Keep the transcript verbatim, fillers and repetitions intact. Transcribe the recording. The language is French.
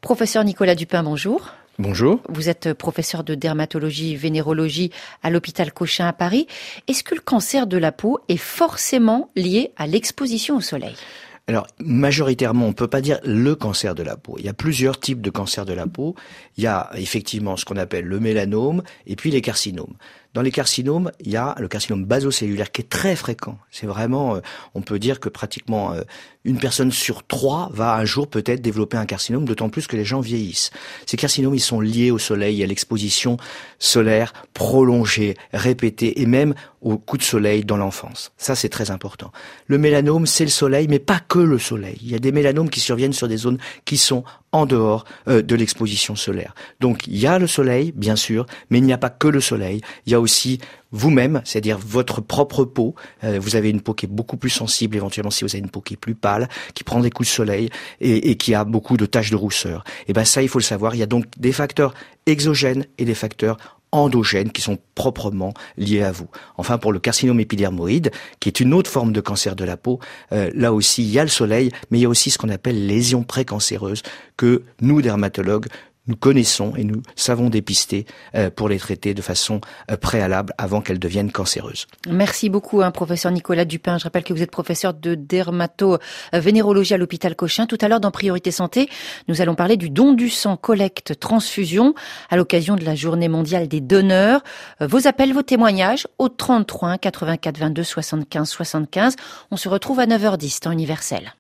Professeur Nicolas Dupin, bonjour. Bonjour. Vous êtes professeur de dermatologie, vénérologie à l'hôpital Cochin à Paris. Est-ce que le cancer de la peau est forcément lié à l'exposition au soleil ? Alors, majoritairement, on ne peut pas dire le cancer de la peau. Il y a plusieurs types de cancer de la peau. Il y a effectivement ce qu'on appelle le mélanome et puis les carcinomes. Dans les carcinomes, il y a le carcinome basocellulaire qui est très fréquent. C'est vraiment, euh, on peut dire que pratiquement euh, une personne sur trois va un jour peut-être développer un carcinome, d'autant plus que les gens vieillissent. Ces carcinomes, ils sont liés au soleil, à l'exposition solaire prolongée, répétée et même au coup de soleil dans l'enfance. Ça, c'est très important. Le mélanome, c'est le soleil, mais pas que le soleil. Il y a des mélanomes qui surviennent sur des zones qui sont en dehors euh, de l'exposition solaire. Donc, il y a le soleil, bien sûr, mais il n'y a pas que le soleil. Il y a aussi vous-même, c'est-à-dire votre propre peau. Euh, vous avez une peau qui est beaucoup plus sensible, éventuellement si vous avez une peau qui est plus pâle, qui prend des coups de soleil et, et qui a beaucoup de taches de rousseur. Et ben ça, il faut le savoir. Il y a donc des facteurs exogènes et des facteurs endogènes qui sont proprement liés à vous. Enfin, pour le carcinome épidermoïde, qui est une autre forme de cancer de la peau, euh, là aussi, il y a le soleil, mais il y a aussi ce qu'on appelle lésions précancéreuses que nous, dermatologues, nous connaissons et nous savons dépister euh, pour les traiter de façon euh, préalable avant qu'elles deviennent cancéreuses. Merci beaucoup, hein, professeur Nicolas Dupin. Je rappelle que vous êtes professeur de dermato-vénérologie à l'hôpital Cochin. Tout à l'heure, dans Priorité Santé, nous allons parler du don du sang, collecte, transfusion à l'occasion de la Journée mondiale des donneurs. Vos appels, vos témoignages au trente-trois un quatre-vingt-quatre vingt-deux soixante-quinze soixante-quinze. On se retrouve à neuf heures dix, temps universel.